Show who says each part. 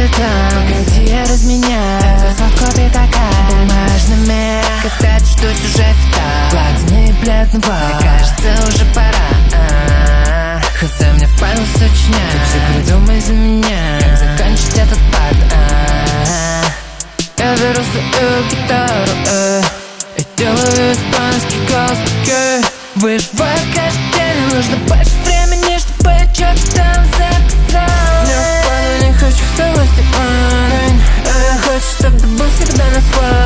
Speaker 1: там. Погоди, я разменяю тусовку пятака бумажными. Когда ты ждешь уже фита, платный плед, ну мне кажется, уже пора. Хз, мне впадло сочинять. Ты все придумай за меня, как закончить этот пад. Я беру свою гитару и делаю испанские галстуки. Выживаю каждый день, нужно больше времени, чтобы я что-то там заказал. Не впаду, не хочу вставать, ты онлайн. Я хочу, чтобы ты был всегда на свой